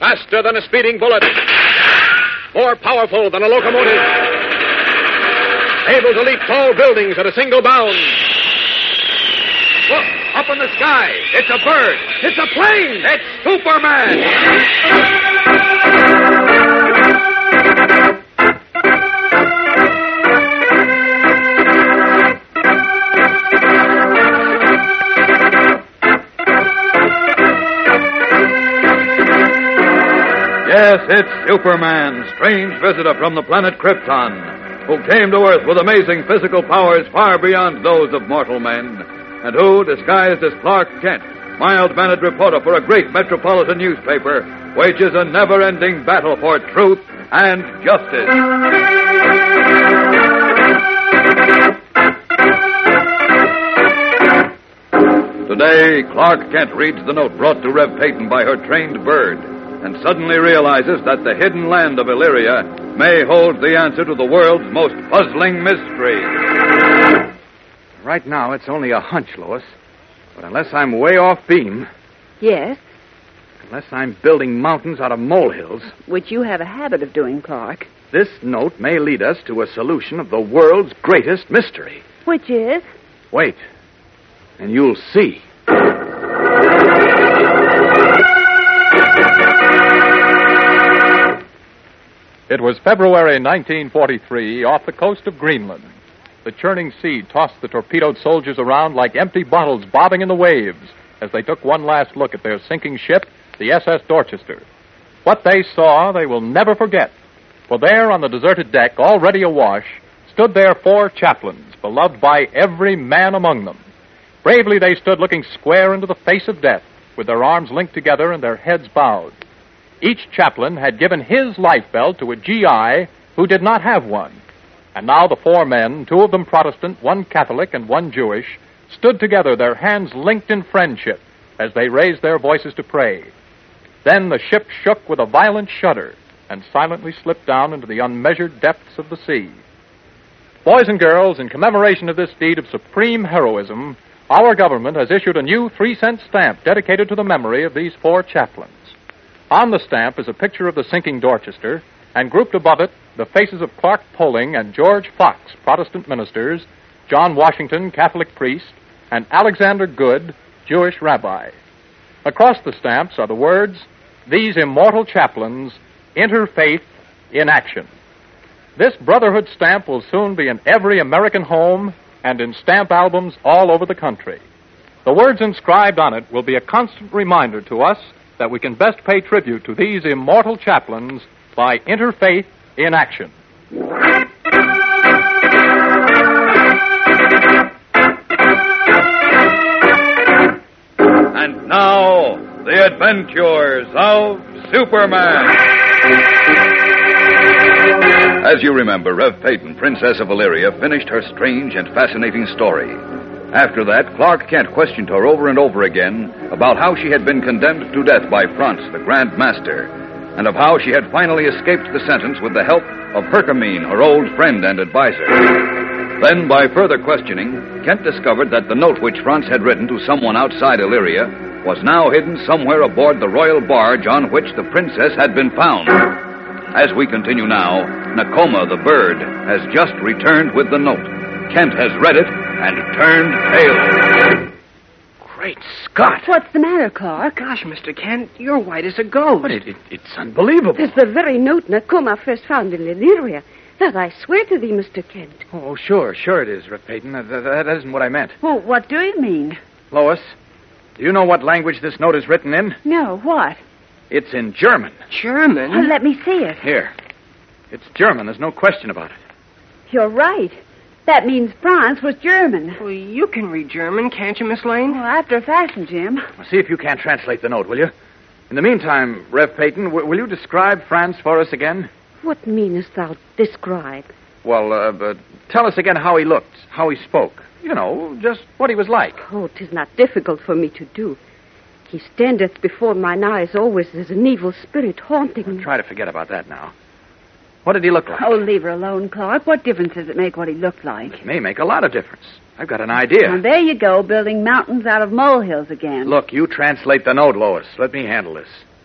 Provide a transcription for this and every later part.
Faster than a speeding bullet. More powerful than a locomotive. Able to leap tall buildings at a single bound. Look, up in the sky. It's a bird. It's a plane. It's Superman. Yes, it's Superman, strange visitor from the planet Krypton, who came to Earth with amazing physical powers far beyond those of mortal men, and who, disguised as Clark Kent, mild-mannered reporter for a great metropolitan newspaper, wages a never-ending battle for truth and justice. Today, Clark Kent reads the note brought to Rev Peyton by her trained bird, and suddenly realizes that the hidden land of Illyria may hold the answer to the world's most puzzling mystery. Right now, it's only a hunch, Lois. But unless I'm way off beam... Yes? Unless I'm building mountains out of molehills... Which you have a habit of doing, Clark. This note may lead us to a solution of the world's greatest mystery. Which is? Wait, and you'll see. It was February 1943 off the coast of Greenland. The churning sea tossed the torpedoed soldiers around like empty bottles bobbing in the waves as they took one last look at their sinking ship, the SS Dorchester. What they saw, they will never forget. For there on the deserted deck, already awash, stood their 4 chaplains, beloved by every man among them. Bravely they stood looking square into the face of death, with their arms linked together and their heads bowed. Each chaplain had given his life belt to a GI who did not have one. And now the 4 men, 2 of them Protestant, 1 Catholic, and 1 Jewish, stood together, their hands linked in friendship, as they raised their voices to pray. Then the ship shook with a violent shudder and silently slipped down into the unmeasured depths of the sea. Boys and girls, in commemoration of this deed of supreme heroism, our government has issued a new 3-cent stamp dedicated to the memory of these 4 chaplains. On the stamp is a picture of the sinking Dorchester, and grouped above it, the faces of Clark Poling and George Fox, Protestant ministers, John Washington, Catholic priest, and Alexander Good, Jewish rabbi. Across the stamps are the words, "These immortal chaplains, interfaith in action." This brotherhood stamp will soon be in every American home and in stamp albums all over the country. The words inscribed on it will be a constant reminder to us that we can best pay tribute to these immortal chaplains by interfaith in action. And now, the adventures of Superman. As you remember, Rev Peyton, Princess of Illyria, finished her strange and fascinating story. After that, Clark Kent questioned her over and over again about how she had been condemned to death by Franz, the Grand Master, and of how she had finally escaped the sentence with the help of Hercamine, her old friend and advisor. Then, by further questioning, Kent discovered that the note which Franz had written to someone outside Illyria was now hidden somewhere aboard the royal barge on which the princess had been found. As we continue now, Nakoma, the bird, has just returned with the note. Kent has read it and turned pale. Great Scott! What's the matter, Clark? Gosh, Mr. Kent, you're white as a ghost. But it's unbelievable. It's the very note Nakoma first found in Illyria. That I swear to thee, Mr. Kent. Oh, sure it is, Rev Peyton. That isn't what I meant. Well, what do you mean? Lois, do you know what language this note is written in? No, what? It's in German. German? Well, let me see it. Here. It's German. There's no question about it. You're right. That means Franz was German. Well, you can read German, can't you, Miss Lane? Well, after a fashion, Jim. Well, see if you can't translate the note, will you? In the meantime, Rev Peyton, will you describe Franz for us again? What meanest thou describe? Well, tell us again how he looked, how he spoke. You know, just what he was like. Oh, 'tis not difficult for me to do. He standeth before mine eyes always as an evil spirit haunting me. Try to forget about that now. What did he look like? Oh, leave her alone, Clark. What difference does it make what he looked like? It may make a lot of difference. I've got an idea. Well, there you go, building mountains out of molehills again. Look, you translate the note, Lois. Let me handle this.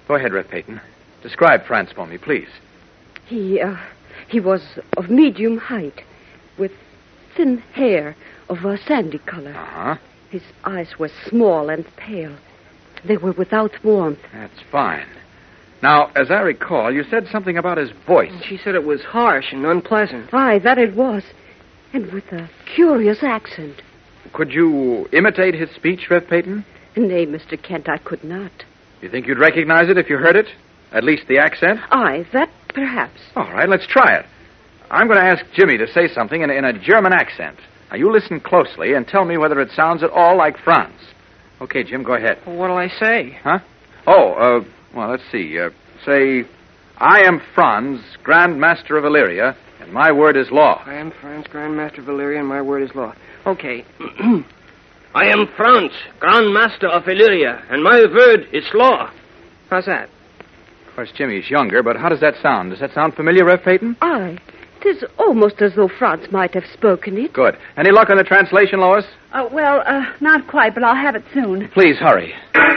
Go ahead, Rev Peyton. Describe France for me, please. He was of medium height, with thin hair of a sandy color. Uh-huh. His eyes were small and pale. They were without warmth. That's fine. Now, as I recall, you said something about his voice. She said it was harsh and unpleasant. Aye, that it was. And with a curious accent. Could you imitate his speech, Rev Peyton? Nay, Mr. Kent, I could not. You think you'd recognize it if you heard it? At least the accent? Aye, that perhaps. All right, let's try it. I'm going to ask Jimmy to say something in a German accent. Now, you listen closely and tell me whether it sounds at all like Franz. Okay, Jim, go ahead. Well, what'll I say? Huh? Oh, well, let's see. Say, I am Franz, Grand Master of Illyria, and my word is law. I am Franz, Grand Master of Illyria, and my word is law. Okay. I am Franz, Grand Master of Illyria, and my word is law. How's that? Of course, Jimmy's younger, but how does that sound? Does that sound familiar, Rev Peyton? Aye. 'Tis almost as though Franz might have spoken it. Good. Any luck on the translation, Lois? Well, not quite, but I'll have it soon. Please, hurry.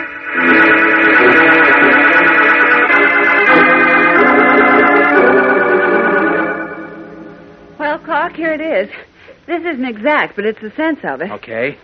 Well, Clark, here it is. This isn't exact, but it's the sense of it. Okay.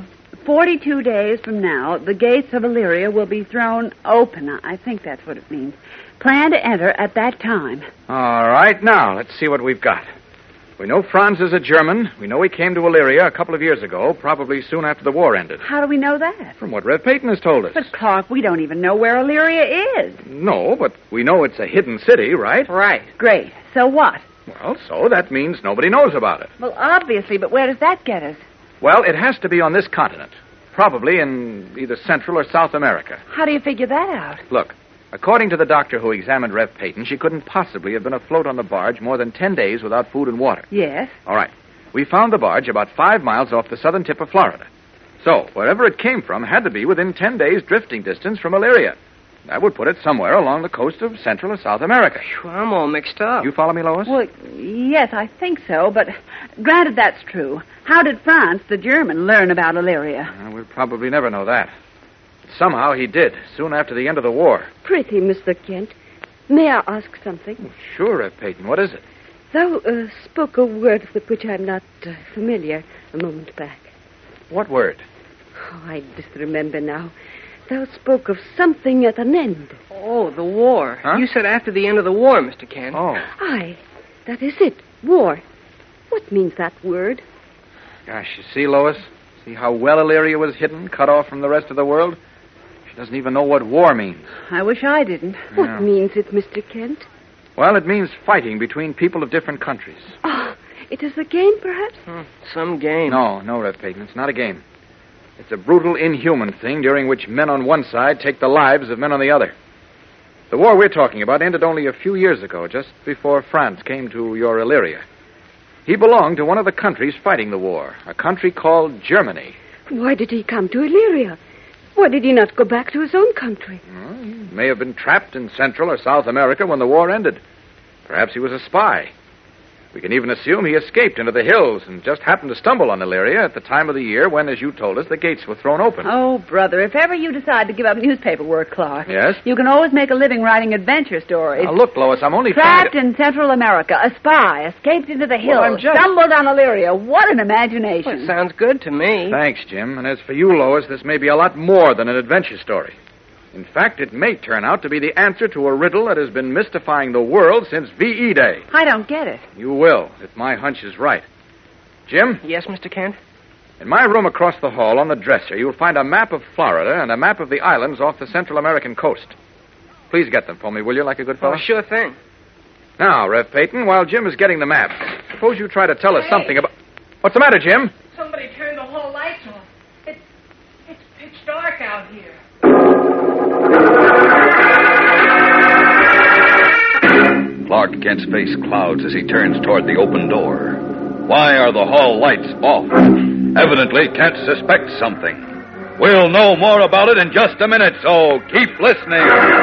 42 days from now, the gates of Illyria will be thrown open. I think that's what it means. Plan to enter at that time. All right, now, let's see what we've got. We know Franz is a German. We know he came to Illyria a couple of years ago, probably soon after the war ended. How do we know that? From what Rev Peyton has told us. But, Clark, we don't even know where Illyria is. No, but we know it's a hidden city, right? Right. Great. So what? Well, so that means nobody knows about it. Well, obviously, but where does that get us? Well, it has to be on this continent. Probably in either Central or South America. How do you figure that out? Look, according to the doctor who examined Rev Peyton, she couldn't possibly have been afloat on the barge more than 10 days without food and water. Yes. All right. We found the barge about 5 miles off the southern tip of Florida. So, wherever it came from had to be within 10 days' drifting distance from Illyria. That would put it somewhere along the coast of Central or South America. Well, I'm all mixed up. You follow me, Lois? Well, yes, I think so, but granted that's true. How did Franz, the German, learn about Illyria? We'll probably never know that. Somehow he did, soon after the end of the war. Pretty, Mr. Kent. May I ask something? Sure, Rev Peyton. What is it? Thou spoke a word with which I'm not familiar a moment back. What word? Oh, I just remember now. Thou spoke of something at an end. Oh, the war. Huh? You said after the end of the war, Mr. Kent. Oh. Aye, that is it. War. What means that word? Gosh, you see, Lois? See how well Illyria was hidden, cut off from the rest of the world? She doesn't even know what war means. I wish I didn't. What means it, Mr. Kent? Well, it means fighting between people of different countries. Oh, it is a game, perhaps? Some game. No, Rev Peyton. It's not a game. It's a brutal, inhuman thing during which men on one side take the lives of men on the other. The war we're talking about ended only a few years ago, just before Franz came to your Illyria. He belonged to one of the countries fighting the war, a country called Germany. Why did he come to Illyria? Why did he not go back to his own country? Well, he may have been trapped in Central or South America when the war ended. Perhaps he was a spy. We can even assume he escaped into the hills and just happened to stumble on Illyria at the time of the year when, as you told us, the gates were thrown open. Oh, brother, if ever you decide to give up newspaper work, Clark. Yes? You can always make a living writing adventure stories. Now, look, Lois, I'm only Trapped trying in Central America, a spy, escaped into the hills, Well, I'm just- stumbled on Illyria. What an imagination. Well, it sounds good to me. Thanks, Jim. And as for you, Lois, this may be a lot more than an adventure story. In fact, it may turn out to be the answer to a riddle that has been mystifying the world since V.E. Day. I don't get it. You will, if my hunch is right. Jim, Yes, Mr. Kent? in my room across the hall on the dresser, you'll find a map of Florida and a map of the islands off the Central American coast. Please get them for me, will you, like a good fellow? Oh, sure thing. Now, Rev Peyton, while Jim is getting the map, suppose you try to tell us something about... What's the matter, Jim? Somebody turned the hall lights off. It's pitch dark out here. Clark Kent's face clouds as he turns toward the open door. Why are the hall lights off? Evidently, Kent suspects something. We'll know more about it in just a minute, so keep listening.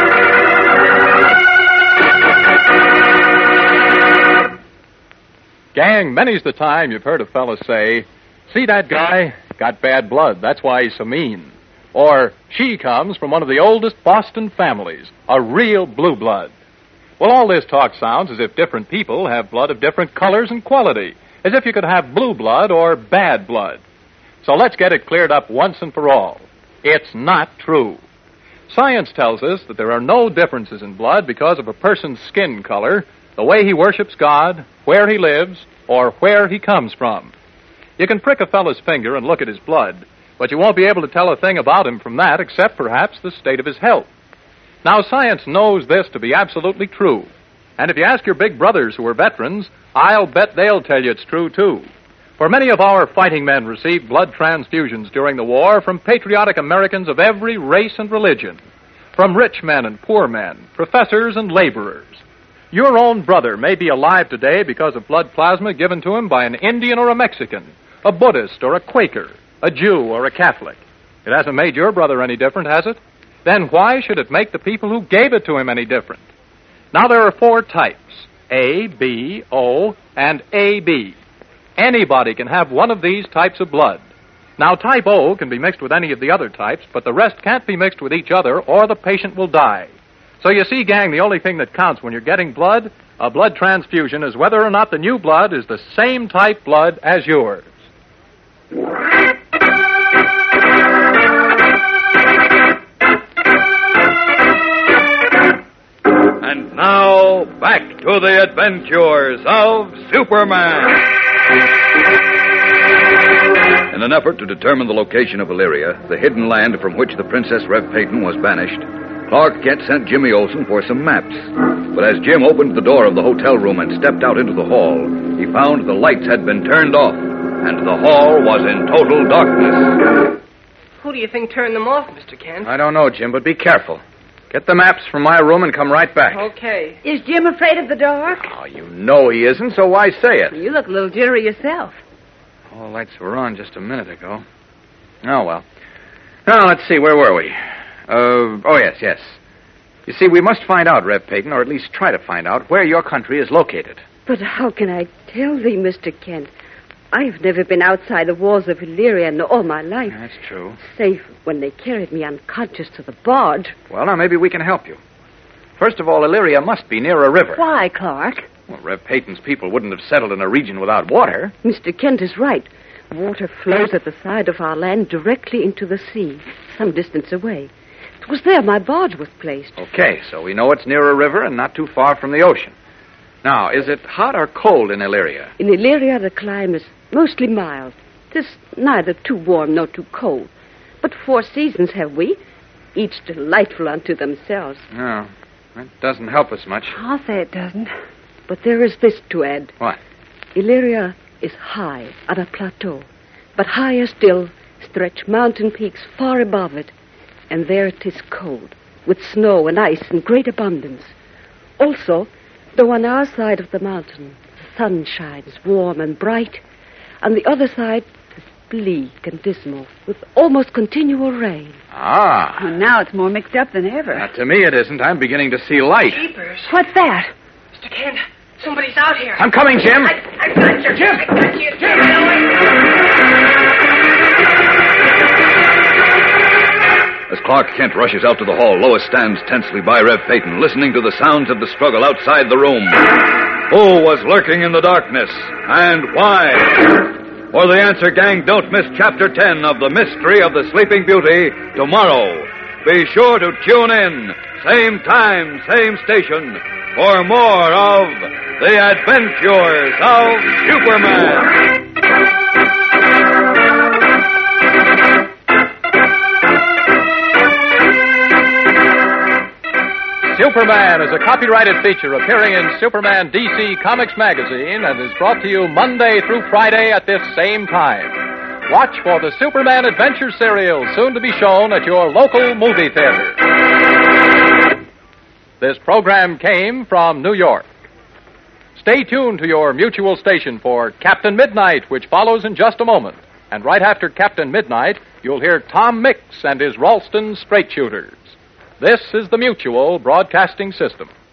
Gang, many's the time you've heard a fella say, "See that guy? Got bad blood. That's why he's so mean." Or she comes from one of the oldest Boston families, a real blue blood. Well, all this talk sounds as if different people have blood of different colors and quality, as if you could have blue blood or bad blood. So let's get it cleared up once and for all. It's not true. Science tells us that there are no differences in blood because of a person's skin color, the way he worships God, where he lives, or where he comes from. You can prick a fellow's finger and look at his blood, but you won't be able to tell a thing about him from that except perhaps the state of his health. Now, science knows this to be absolutely true. And if you ask your big brothers who are veterans, I'll bet they'll tell you it's true, too. For many of our fighting men received blood transfusions during the war from patriotic Americans of every race and religion, from rich men and poor men, professors and laborers. Your own brother may be alive today because of blood plasma given to him by an Indian or a Mexican, a Buddhist or a Quaker, a Jew or a Catholic. It hasn't made your brother any different, has it? Then why should it make the people who gave it to him any different? Now, there are 4 types, A, B, O, and AB. Anybody can have one of these types of blood. Now, type O can be mixed with any of the other types, but the rest can't be mixed with each other or the patient will die. So you see, gang, the only thing that counts when you're getting blood, a blood transfusion, is whether or not the new blood is the same type blood as yours. And now, back to the adventures of Superman. In an effort to determine the location of Illyria, the hidden land from which the Princess Rev Peyton was banished, Clark Kent sent Jimmy Olsen for some maps. But as Jim opened the door of the hotel room and stepped out into the hall, he found the lights had been turned off, and the hall was in total darkness. Who do you think turned them off, Mr. Kent? I don't know, Jim, but be careful. Get the maps from my room and come right back. Okay. Is Jim afraid of the dark? Oh, you know he isn't, so why say it? You look a little jittery yourself. All the lights were on just a minute ago. Oh, well. Now, let's see, where were we? Yes. You see, we must find out, Rev Peyton, or at least try to find out, where your country is located. But how can I tell thee, Mr. Kent? I've never been outside the walls of Illyria in all my life. That's true. Save when they carried me unconscious to the barge. Well, now, maybe we can help you. First of all, Illyria must be near a river. Why, Clark? Well, Rev Peyton's people wouldn't have settled in a region without water. Mr. Kent is right. Water flows at the side of our land directly into the sea, some distance away. It was there my barge was placed. Okay, so we know it's near a river and not too far from the ocean. Now, is it hot or cold in Illyria? In Illyria, the climate is mostly mild. It is neither too warm nor too cold. But 4 seasons have we, each delightful unto themselves. No, that doesn't help us much. I'll say it doesn't. But there is this to add. What? Illyria is high on a plateau, but higher still stretch mountain peaks far above it, and there it is cold, with snow and ice in great abundance. Also, though on our side of the mountain the sun shines warm and bright, on the other side it is bleak and dismal, with almost continual rain. Ah. Well, now it's more mixed up than ever. To me it isn't. I'm beginning to see light. Jeepers. What's that? Mr. Kent, somebody's out here. I'm coming, Jim. I've got you. Jim! I got you. Jim! As Clark Kent rushes out to the hall, Lois stands tensely by Rev Peyton, listening to the sounds of the struggle outside the room. Who was lurking in the darkness, and why? For the answer, gang, don't miss Chapter 10 of The Mystery of the Sleeping Beauty tomorrow. Be sure to tune in, same time, same station, for more of The Adventures of Superman. Superman is a copyrighted feature appearing in Superman DC Comics magazine and is brought to you Monday through Friday at this same time. Watch for the Superman Adventure serial, soon to be shown at your local movie theater. This program came from New York. Stay tuned to your mutual station for Captain Midnight, which follows in just a moment. And right after Captain Midnight, you'll hear Tom Mix and his Ralston Straight Shooters. This is the Mutual Broadcasting System.